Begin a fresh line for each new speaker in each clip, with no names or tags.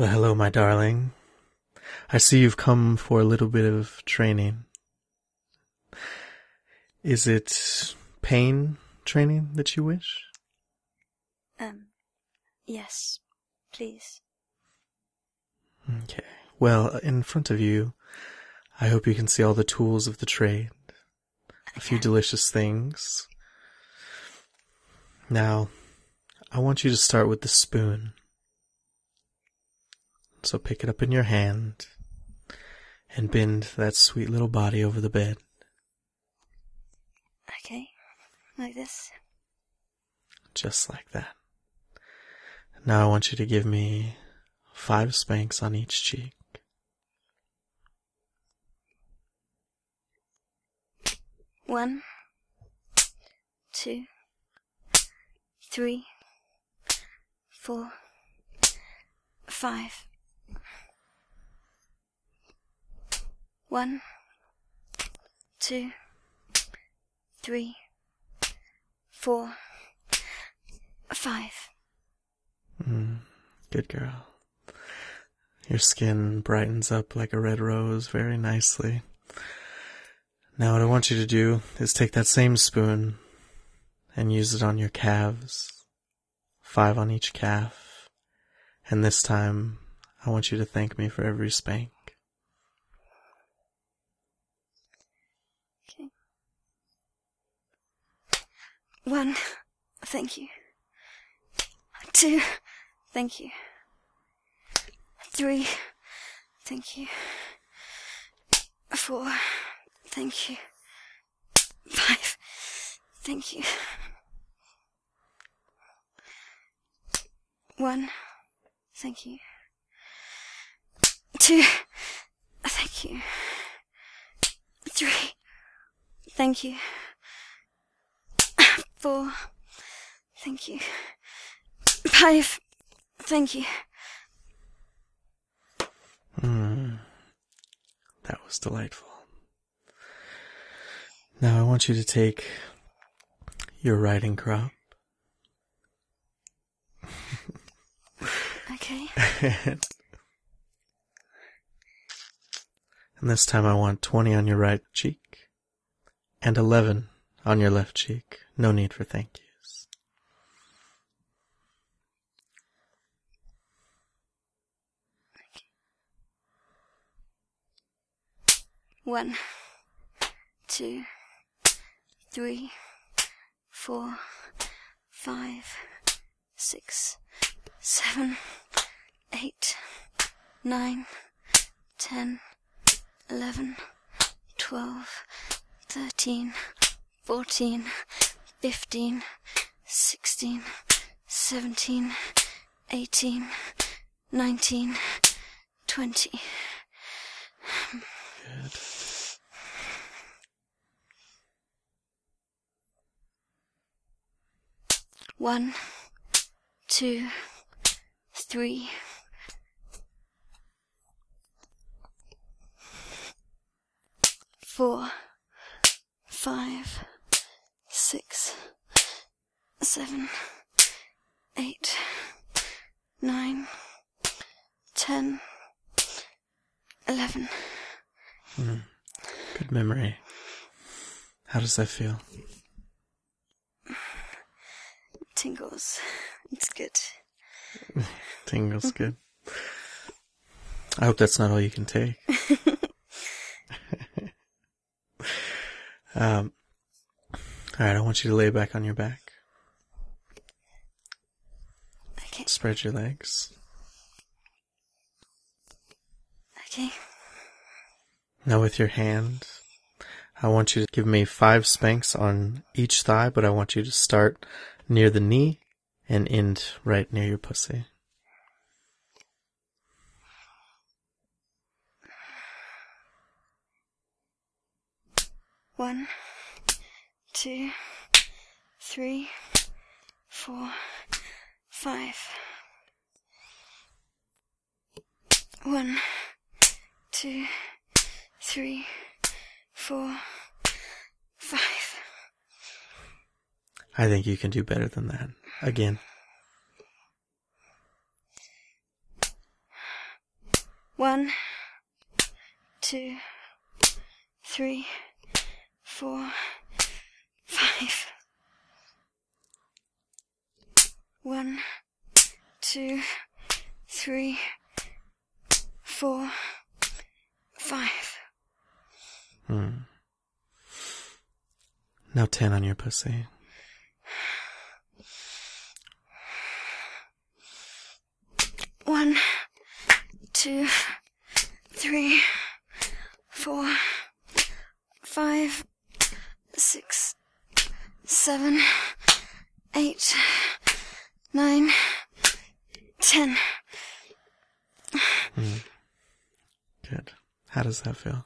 Well, hello, my darling. I see you've come for a little bit of training. Is it pain training that you wish?
Yes, please.
Okay. Well, in front of you, I hope you can see all the tools of the trade. A few delicious things. Now, I want you to start with the spoon. So pick it up in your hand and bend that sweet little body over the bed.
Okay, like this.
Just like that. Now I want you to give me 5 spanks on each cheek.
One, 2, 3, 4, 5. 1, 2, 3, 4, 5.
Good girl. Your skin brightens up like a red rose very nicely. Now what I want you to do is take that same spoon and use it on your calves. 5 on each calf. And this time, I want you to thank me for every spank.
Okay. 1, thank you. 2, thank you. 3, thank you. 4, thank you. 5, thank you. 1, thank you. 2, thank you. 3, thank you. 4, thank you. 5, thank you.
That was delightful. Now I want you to take your riding crop.
Okay.
And this time I want 20 on your right cheek and 11 on your left cheek. No need for thank yous.
Okay. 1, 2, 3, 4, 5, 6, 7, 8, 9, 10, 11, 12, 13, 14, 15, 16, 17, 18, 19, 20.
Good.
One, 2, 3, 4, 5, 6, 7, 8, 9, 10, 11.
Good memory. How does that feel?
Tingles. It's good.
Tingles good. I hope that's not all you can take. Alright, I want you to lay back on your back.
Okay.
Spread your legs.
Okay.
Now with your hand, I want you to give me 5 spanks on each thigh, but I want you to start near the knee and end right near your pussy.
One, 2, 3, 4, 5. 1, 2, 3, 4, 5.
I think you can do better than that. Again.
1, 2, 3, 4, 5. 1, 2, 3, 4, 5.
Now 10 on your pussy.
1, 2, 3, 4, 5, 6, 7, 8, 9, 10.
Good. How does that feel?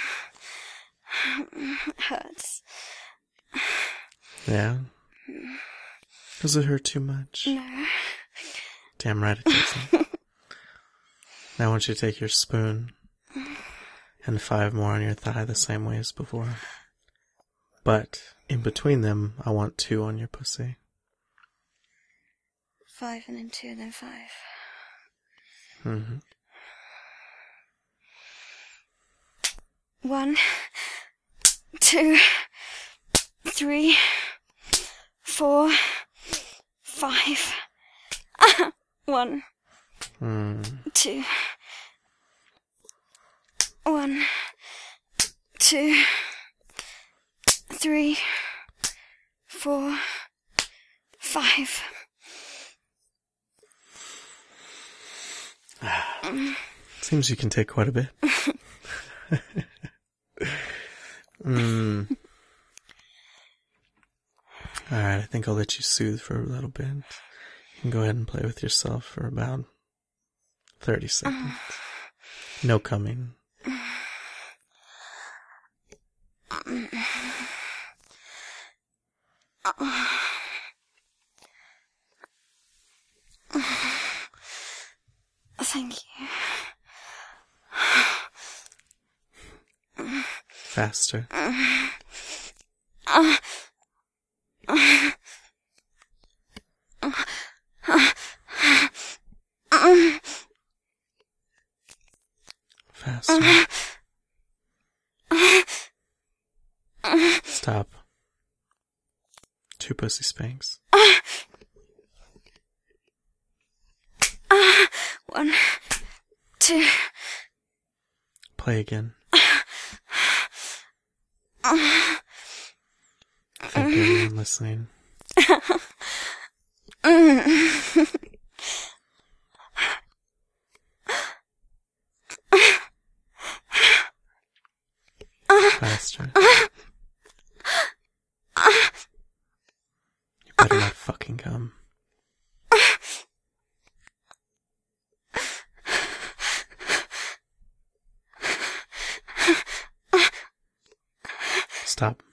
Hurts.
Yeah? Does it hurt too much?
No.
Damn right it doesn't. Now I want you to take your spoon and 5 more on your thigh the same way as before. But in between them, I want 2 on your pussy.
5 and then 2 and then 5.
Mm-hmm.
1, 2, 3, 4, 5. 1, 2. 1, 2, 3, 4, 5.
Seems you can take quite a bit. Alright, I think I'll let you soothe for a little bit. You can go ahead and play with yourself for about 30 seconds. No coming.
Thank you.
Faster. Faster. Stop. 2 pussy spanks.
1, 2.
Play again. Thank everyone listening. Faster. You better not fucking come. Stop.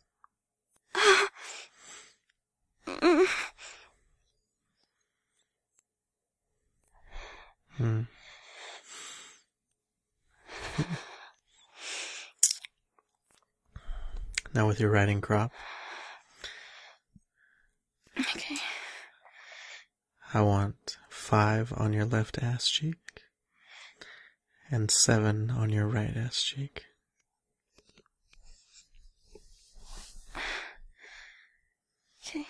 Now with your riding crop,
Okay.
I want 5 on your left ass cheek and 7 on your right ass cheek.
Okay.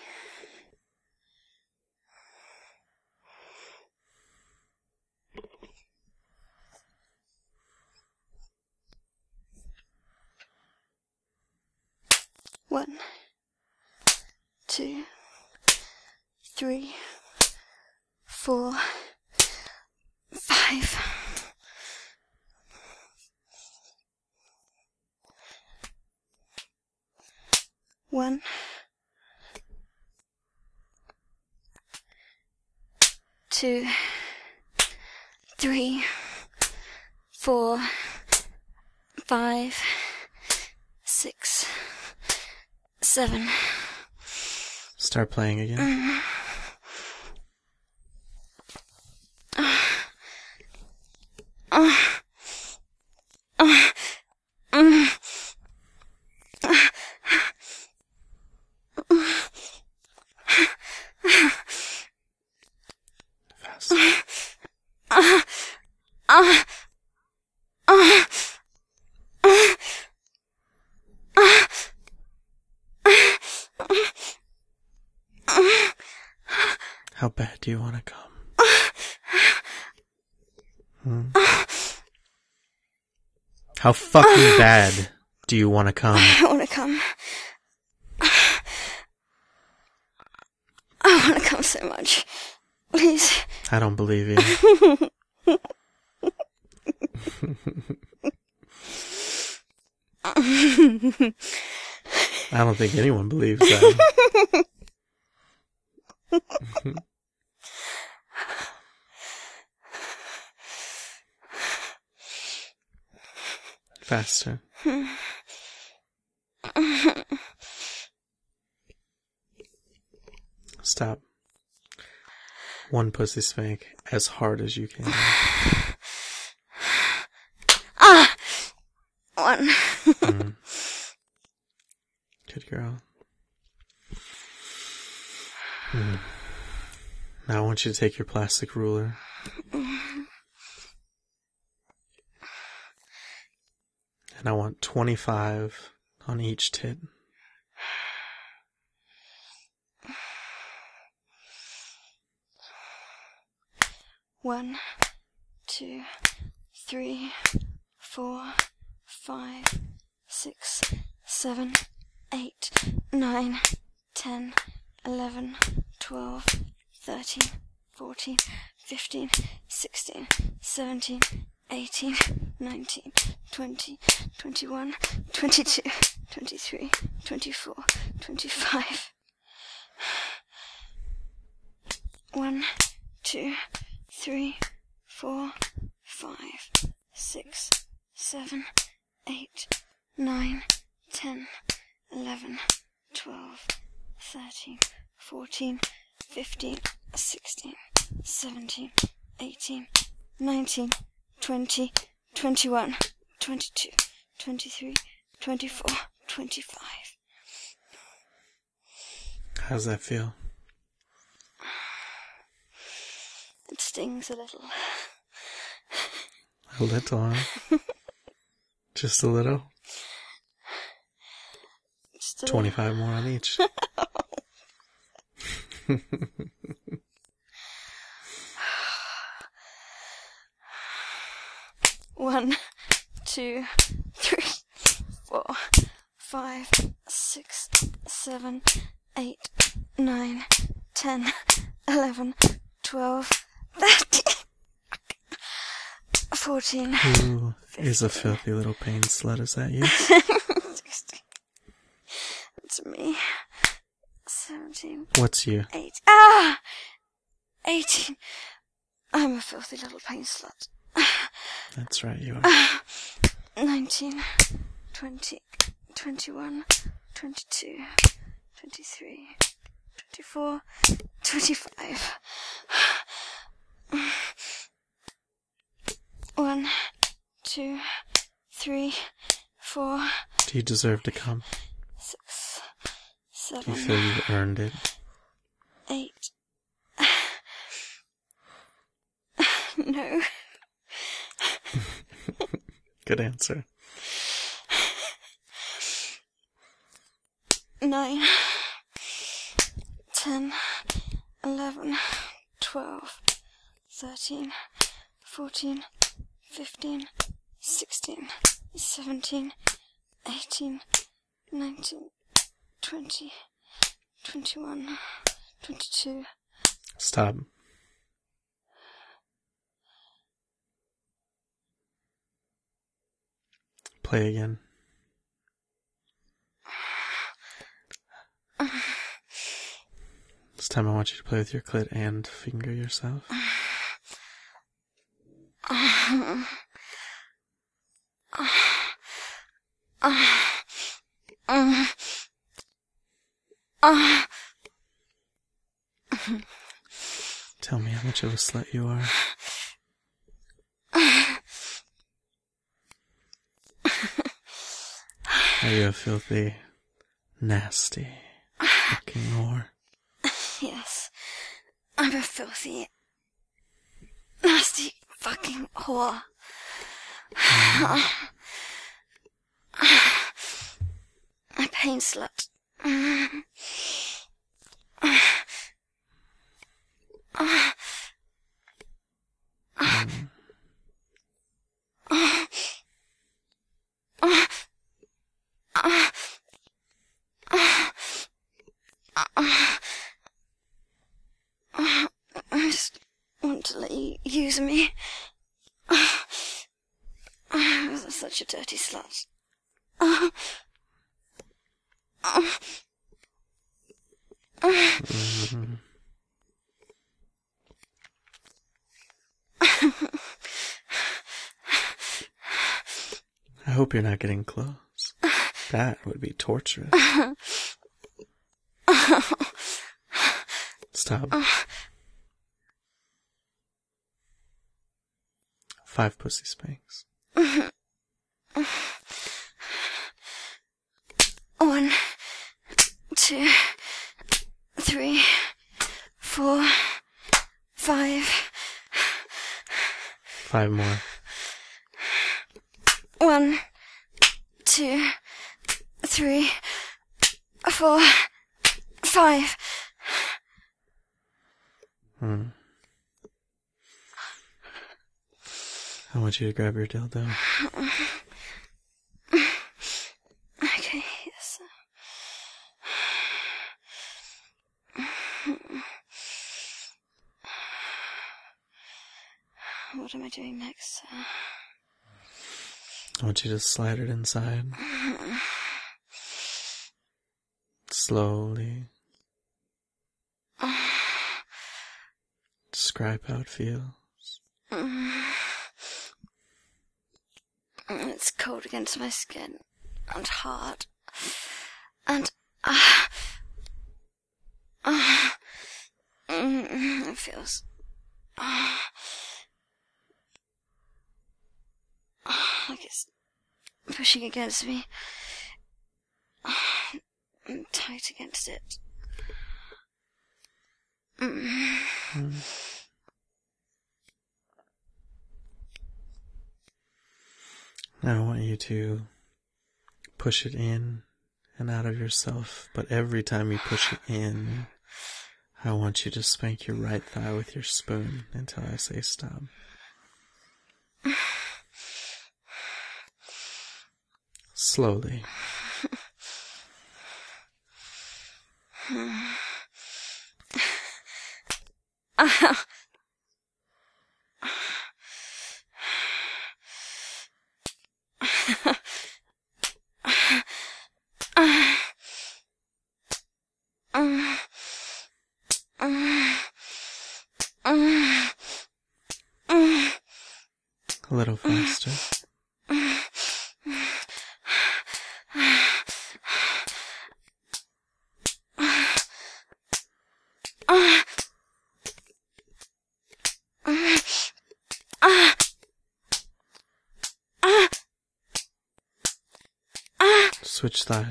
One, 2, 3, 4, 5. 1, 2, 3, 4, 5, 6, 7.
Start playing again. Faster. How bad do you want to come? How fucking bad do you want to come?
I want to come. I want to come so much. Please.
I don't believe you. I don't think anyone believes that. Faster. Stop. One pussy spank as hard as you can.
One.
Good girl. Now I want you to take your plastic ruler. And I want 25 on each tit.
One, 2, 3, 4, 5, 6, 7, 8, 9, 10, 11, 12, 13, 14, 15, 16, 17, 18, 19, 20, 21, 22, 23, 24, 25. 1, 2, 3, 4, 5, 6, 7, 8, 9, 10, 11, 12, 13, 14, 15, 16, 17, 18, 19, 20, 21, 22, 23, 24, 25.
How's that feel?
It stings a little.
A little, huh? Just a little?
Just a
25 more on each.
One, 2, 3, 4, 5, 6, 7, 8, 9, 10, 11, 12, 13, 14.
Who is a filthy little pain slut? Is that you?
16. It's me. 17.
What's you?
8. 18. I'm a filthy little pain slut.
That's right, you are.
19, 20, 21, 22, 23, 24, 25. 1, 2, 3, 4.
Do you deserve to come?
6,
Do you
7,
feel you earned it?
8. No.
Good answer.
9, 10, 11, 12, 13, 14, 15, 16, 17, 18, 19, 20, 21, 22.
Stop. Play again. This time I want you to play with your clit and finger yourself. Tell me how much of a slut you are. Are you a filthy, nasty fucking whore?
Yes, I'm a filthy, nasty fucking whore. A pain slut. I just want to let you use me. I was such a dirty slut.
I hope you're not getting close. That would be torturous. Stop. 5 pussy spanks.
1, 2, 3, 4, 5.
5 more.
1, 2, 3, 4, 5.
I want you to grab your dildo.
Okay, yes. What am I doing next?
I want you to slide it inside. Slowly. Describe how it feels.
It's cold against my skin and hard. And it feels like it's pushing against me. I'm tight against it.
Now I want you to push it in and out of yourself, but every time you push it in, I want you to spank your right thigh with your spoon until I say stop. Slowly. A little faster. Switch thighs.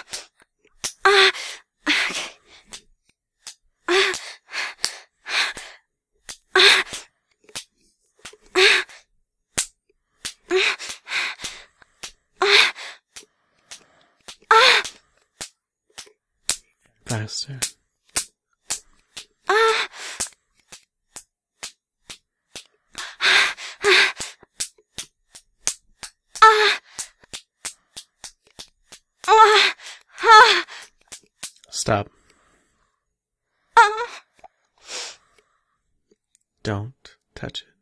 Faster. Stop. Don't touch it.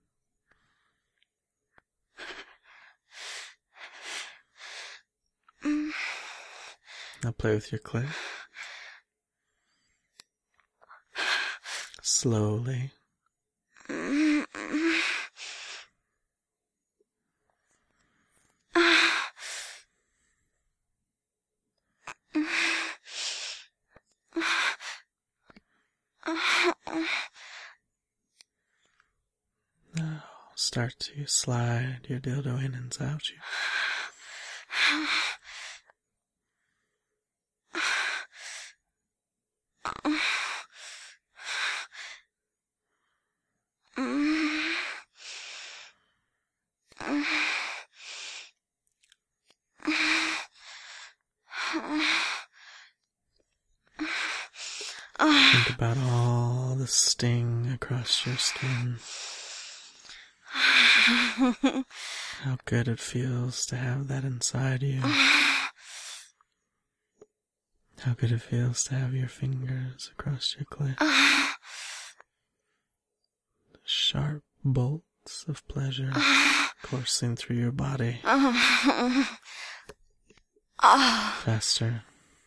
Now play with your clit. Slowly. Now start to slide your dildo in and out you. Think about all the sting across your skin. How good it feels to have that inside you. How good it feels to have your fingers across your clit. The sharp bolts of pleasure coursing through your body. Faster.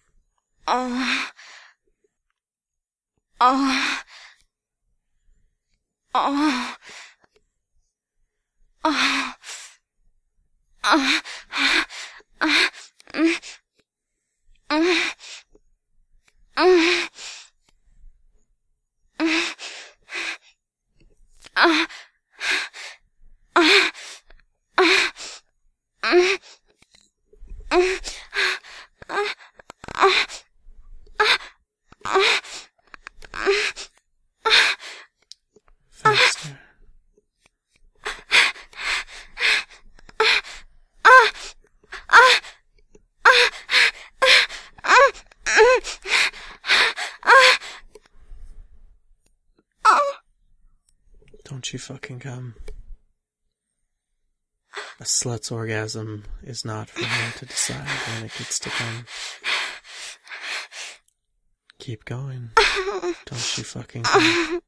Faster. Don't you fucking come. A slut's orgasm is not for her to decide when it gets to come. Keep going. Don't you fucking come.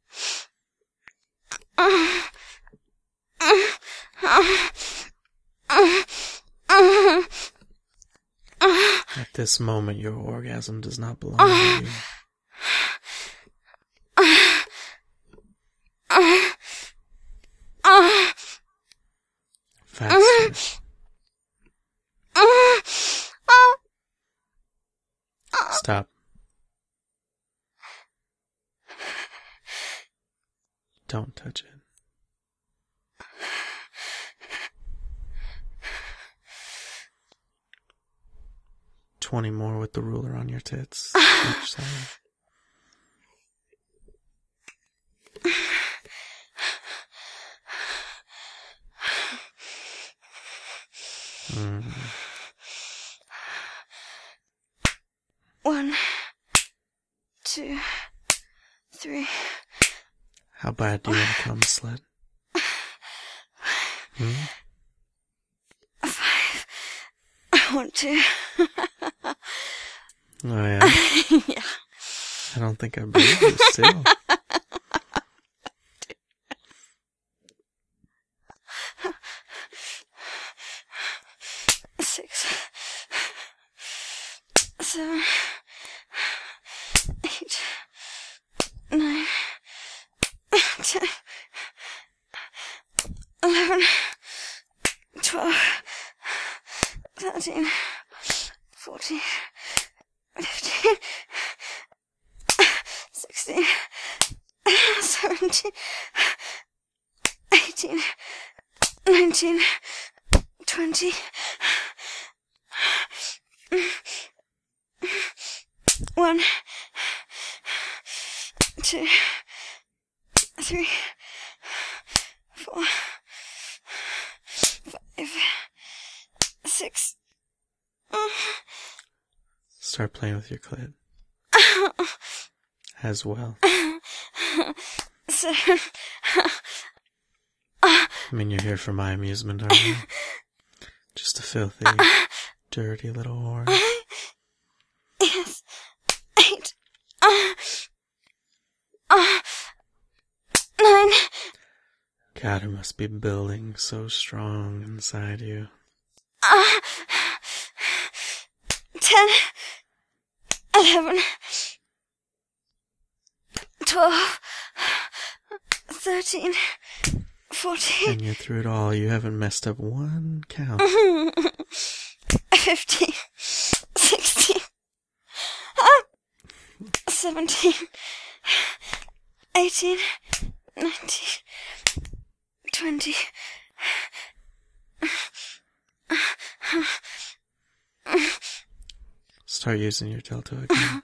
At this moment, your orgasm does not belong to you. Faster. Stop. Don't touch it. $20 more with the ruler on your tits. Each side.
One, two, three.
How bad do you want to come, slut?
Five. I want to.
Oh, yeah?
Yeah.
I don't think I believe you still.
Six, 7, 8, 9, 10, 11, 12, 13, 14, 15, 16, 17, 18, 19, 20. One, two, three, 4, 5, 6.
Start playing with your clit. As well.
7.
I mean, you're here for my amusement, aren't you? Just a filthy, dirty little whore.
Yes. 8. 9.
God, it must be building so strong inside you.
10. 11. 12. 13. 14.
And yet through it all, you haven't messed up one count.
15. 16. 17. 18. 19. 20.
Start using your delta again.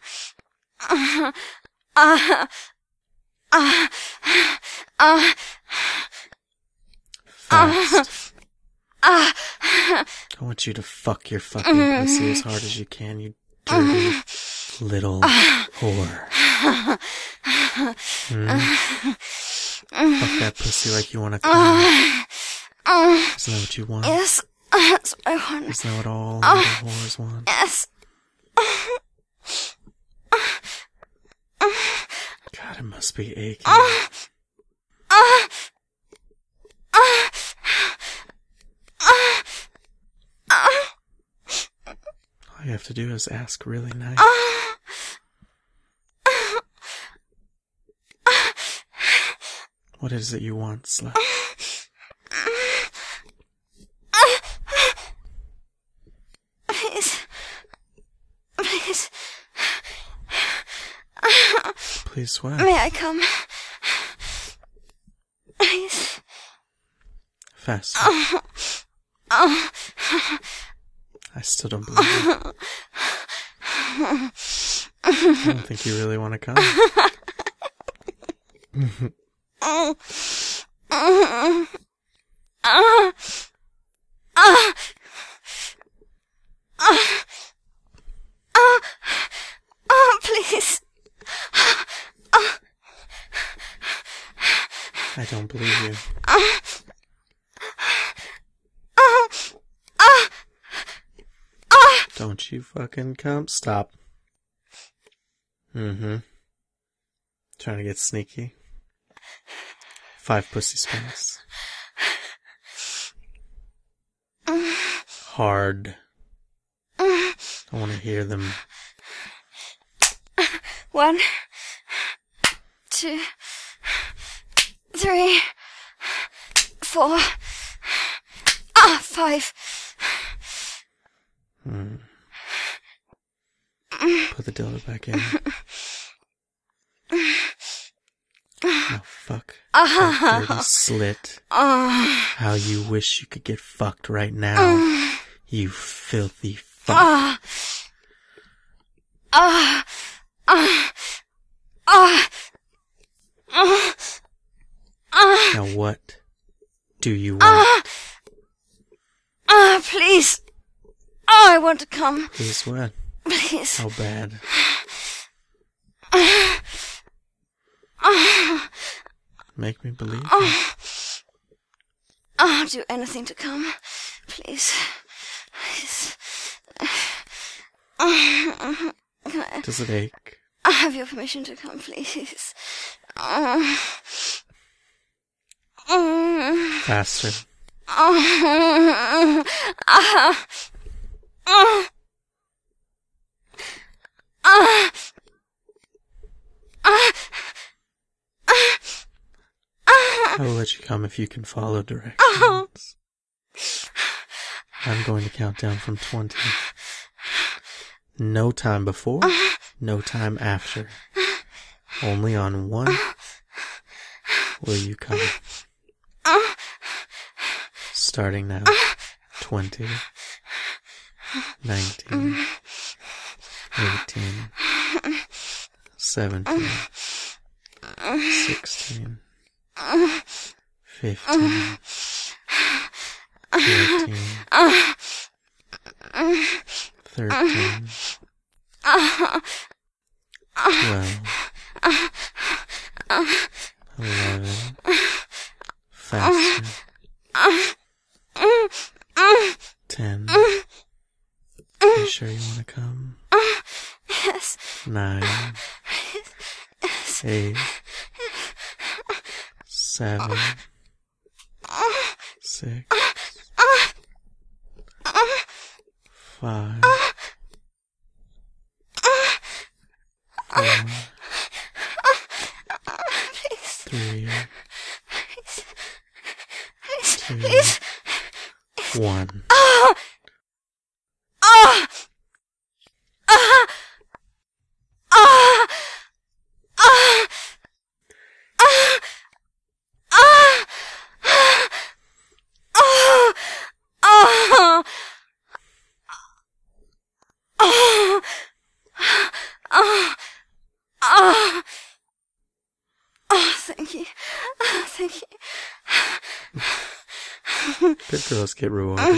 Fast. I want you to fuck your fucking pussy as hard as you can, you dirty little whore. Fuck that pussy like you wanna come. Isn't that what you want?
Yes, that's what I want.
Isn't that what all little whores want?
Yes.
God, it must be aching. All you have to do is ask really nice. What is it you want, slut?
Please. Please.
Please what?
May I come? Please.
Faster. I still don't believe you. I don't think you really want to come.
Please.
I don't believe you. Don't you fucking come. Stop. Trying to get sneaky. 5 pussy spanks. Hard. I want to hear them.
1, 2, 3, 4, 5.
Put the dildo back in. Oh, fuck. That dirty slit. How you wish you could get fucked right now. You filthy fuck. Now what do you want?
Please. I want to come.
Please what?
Please.
How bad? Make me believe you.
I'll do anything to come. Please. Please.
Does it ache?
I have your permission to come, please.
Faster. I will let you come if you can follow directions. I'm going to count down from 20. No time before, no time after. Only on 1 will you come. Starting now. 20, 19, 18, 17, 16, 15, 14, 13, 12, 11, faster, 10, you sure you want to come?
Yes.
9, 8, 7, 6, 5, 4, 3, 2, 1.
Thank you. Thank you.
Good girls get rewarded.